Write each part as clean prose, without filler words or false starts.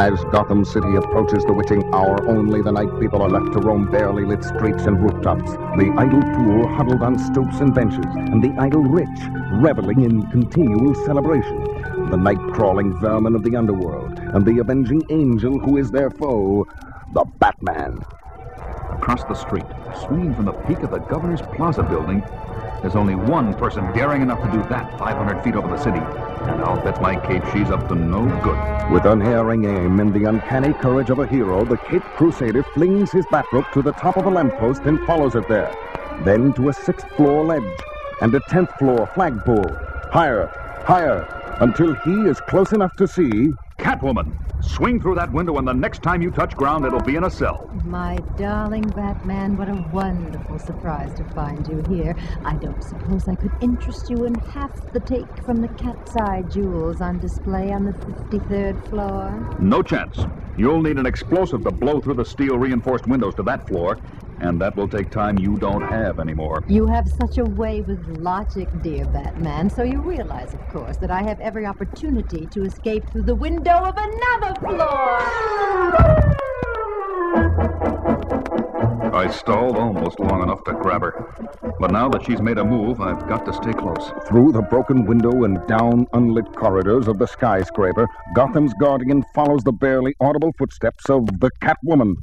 As Gotham City approaches the witching hour, only the night people are left to roam barely lit streets and rooftops. The idle poor huddled on stoops and benches, and the idle rich reveling in continual celebration. The night-crawling vermin of the underworld, and the avenging angel who is their foe, the Batman. Across the street, swinging from the peak of the Governor's Plaza building, there's only one person daring enough to do that 500 feet over the city. And I'll bet my cape she's up to no good. With unerring aim and the uncanny courage of a hero, the Caped Crusader flings his batrope to the top of a lamppost and follows it there. Then to a 6th-floor ledge and a 10th-floor flagpole. Higher, higher, until he is close enough to see... Catwoman! Swing through that window, and the next time you touch ground, it'll be in a cell. My darling Batman, what a wonderful surprise to find you here. I don't suppose I could interest you in half the take from the cat's eye jewels on display on the 53rd floor. No chance. You'll need an explosive to blow through the steel-reinforced windows to that floor, and that will take time you don't have anymore. You have such a way with logic, dear Batman, so you realize, of course, that I have every opportunity to escape through the window of another floor. I stalled almost long enough to grab her. But now that she's made a move, I've got to stay close. Through the broken window and down unlit corridors of the skyscraper, Gotham's Guardian follows the barely audible footsteps of the Catwoman.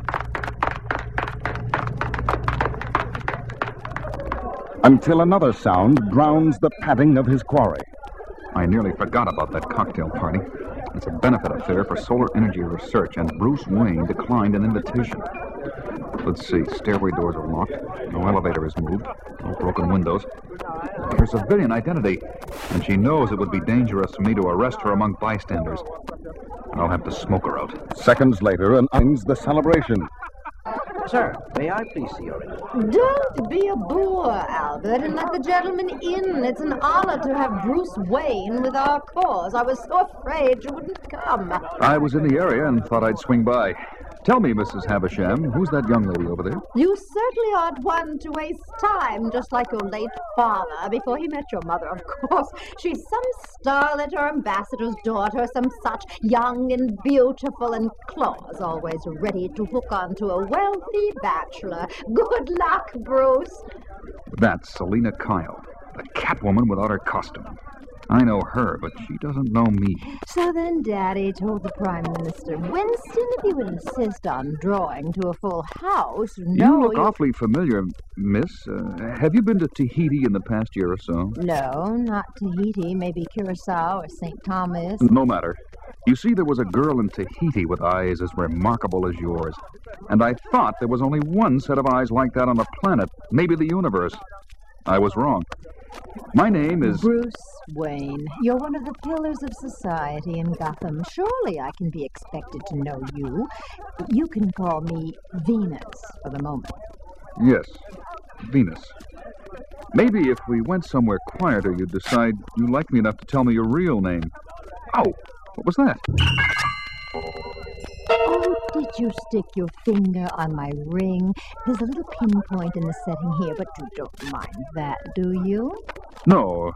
Until another sound drowns the padding of his quarry. I nearly forgot about that cocktail party. It's a benefit affair for solar energy research, and Bruce Wayne declined an invitation. Let's see, stairway doors are locked, no elevator is moved, no broken windows. Her civilian identity, and she knows it would be dangerous for me to arrest her among bystanders. I'll have to smoke her out. Seconds later, and ends the celebration. Sir, may I please see your ID? Don't be a boor, Albert, and let the gentleman in. It's an honor to have Bruce Wayne with our cause. I was so afraid you wouldn't come. I was in the area and thought I'd swing by. Tell me, Mrs. Havisham, who's that young lady over there? You certainly aren't one to waste time, just like your late father, before he met your mother, of course. She's some starlet or ambassador's daughter, some such, young and beautiful, and claws always ready to hook onto a wealthy bachelor. Good luck, Bruce. That's Selina Kyle, the Catwoman without her costume. I know her, but she doesn't know me. So then Daddy told the Prime Minister, Winston, if you would insist on drawing to a full house, You look awfully familiar, miss. Have you been to Tahiti in the past year or so? No, not Tahiti, maybe Curacao or St. Thomas. No matter. You see, there was a girl in Tahiti with eyes as remarkable as yours. And I thought there was only one set of eyes like that on the planet, maybe the universe. I was wrong. My name is... Bruce Wayne. You're one of the pillars of society in Gotham. Surely I can be expected to know you. You can call me Venus for the moment. Yes, Venus. Maybe if we went somewhere quieter, you'd decide you like me enough to tell me your real name. Ow! What was that? Oh, did you stick your finger on my ring? There's a little pinpoint in the setting here, but you don't mind that, do you? No,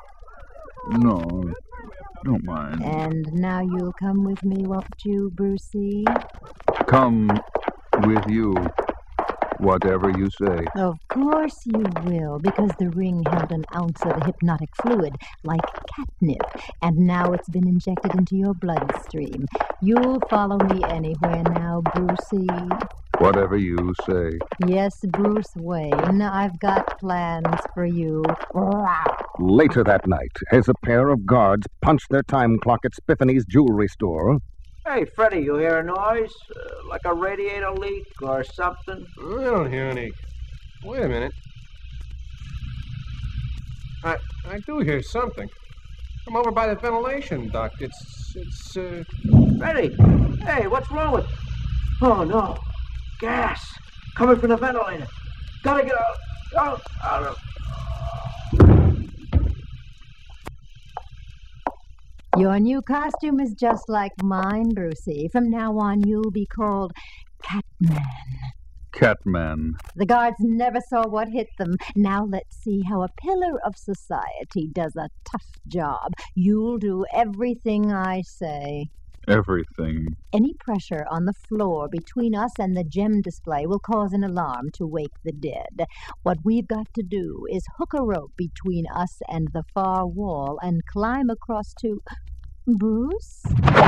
don't mind. And now you'll come with me, won't you, Brucey? Come with you, whatever you say. Of course you will, because the ring held an ounce of a hypnotic fluid, like catnip, and now it's been injected into your bloodstream. You'll follow me anywhere now, Brucey. Whatever you say. Yes, Bruce Wayne, I've got plans for you. Later that night, as a pair of guards punch their time clock at Spiffany's jewelry store... Hey, Freddy, you hear a noise? Like a radiator leak or something? I don't hear any. Wait a minute. I do hear something. I'm over by the ventilation duct. It's Freddy! Hey, what's wrong with... Oh, no. Gas! Coming from the ventilator. Gotta get out. Out. Your new costume is just like mine, Brucey. From now on, you'll be called Catman. Catman. The guards never saw what hit them. Now let's see how a pillar of society does a tough job. You'll do everything I say. Everything. Any pressure on the floor between us and the gem display will cause an alarm to wake the dead. What we've got to do is hook a rope between us and the far wall and climb across to... Bruce?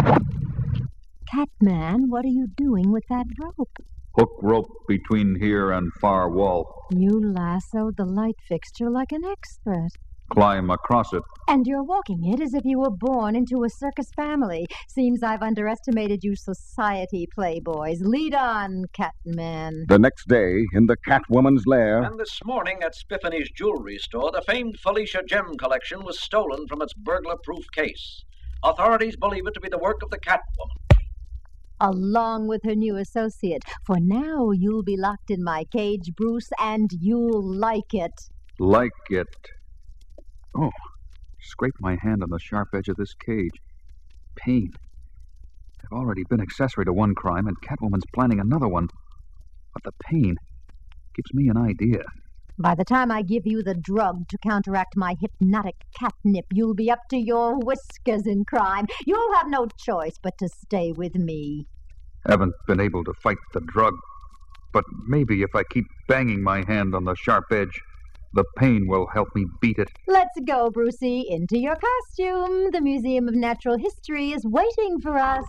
Catman, what are you doing with that rope? Hook rope between here and far wall. You lassoed the light fixture like an expert. Climb across it. And you're walking it as if you were born into a circus family. Seems I've underestimated you society playboys. Lead on, Catman. The next day, in the Catwoman's lair... And this morning at Spiffany's jewelry store, the famed Felicia gem collection was stolen from its burglar-proof case. Authorities believe it to be the work of the Catwoman. Along with her new associate. For now, you'll be locked in my cage, Bruce, and you'll like it. Like it. Oh, scrape my hand on the sharp edge of this cage. Pain. I've already been accessory to one crime, and Catwoman's planning another one. But the pain gives me an idea. By the time I give you the drug to counteract my hypnotic catnip, you'll be up to your whiskers in crime. You'll have no choice but to stay with me. Haven't been able to fight the drug, but maybe if I keep banging my hand on the sharp edge, the pain will help me beat it. Let's go, Brucey, into your costume. The Museum of Natural History is waiting for us.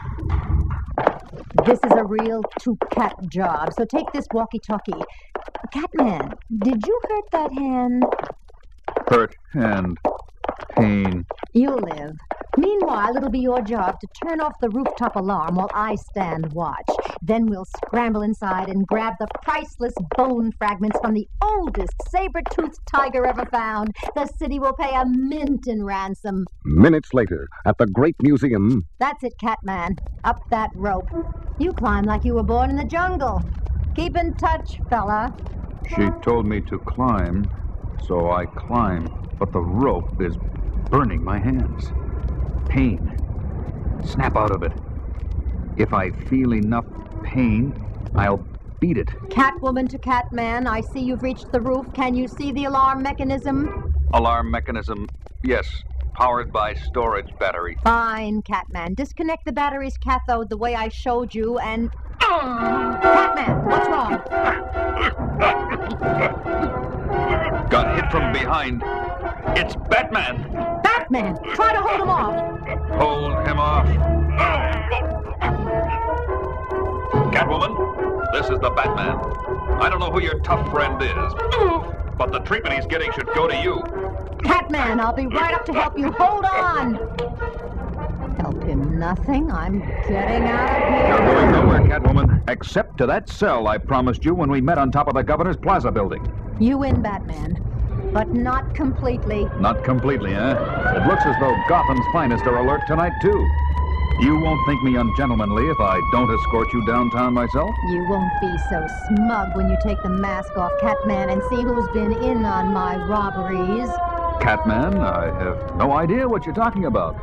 This is a real two-cat job, so take this walkie-talkie. Catman, did you hurt that hand? Hurt hand. Pain. You'll live. Meanwhile, it'll be your job to turn off the rooftop alarm while I stand watch. Then we'll scramble inside and grab the priceless bone fragments from the oldest saber-toothed tiger ever found. The city will pay a mint in ransom. Minutes later, at the Great Museum... That's it, Catman. Up that rope. You climb like you were born in the jungle. Keep in touch, fella. She told me to climb, so I climb. But the rope is burning my hands. Pain. Snap out of it. If I feel enough pain, I'll beat it. Catwoman to Catman, I see you've reached the roof. Can you see the alarm mechanism? Alarm mechanism, yes. Powered by storage battery. Fine, Catman. Disconnect the battery's cathode the way I showed you and... Catman, what's wrong? Got hit from behind. It's Batman! Batman! Try to hold him off! Hold him off. Catwoman, this is the Batman. I don't know who your tough friend is, but the treatment he's getting should go to you. Catman, I'll be right up to help you. Hold on! Help him nothing. I'm getting out of here. You're going nowhere, Catwoman, except to that cell I promised you when we met on top of the Governor's Plaza building. You win, Batman. But not completely. Not completely, eh? It looks as though Gotham's finest are alert tonight, too. You won't think me ungentlemanly if I don't escort you downtown myself? You won't be so smug when you take the mask off, Catman, and see who's been in on my robberies. Catman, I have no idea what you're talking about.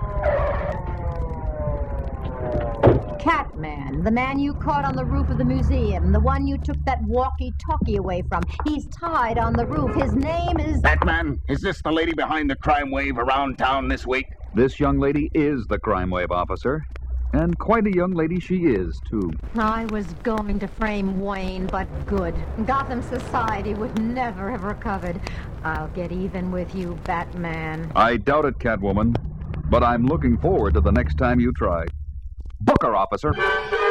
Catman, the man you caught on the roof of the museum, the one you took that walkie-talkie away from. He's tied on the roof. His name is... Batman, is this the lady behind the crime wave around town this week? This young lady is the crime wave officer. And quite a young lady she is, too. I was going to frame Wayne, but good. Gotham society would never have recovered. I'll get even with you, Batman. I doubt it, Catwoman. But I'm looking forward to the next time you try. Book her, officer.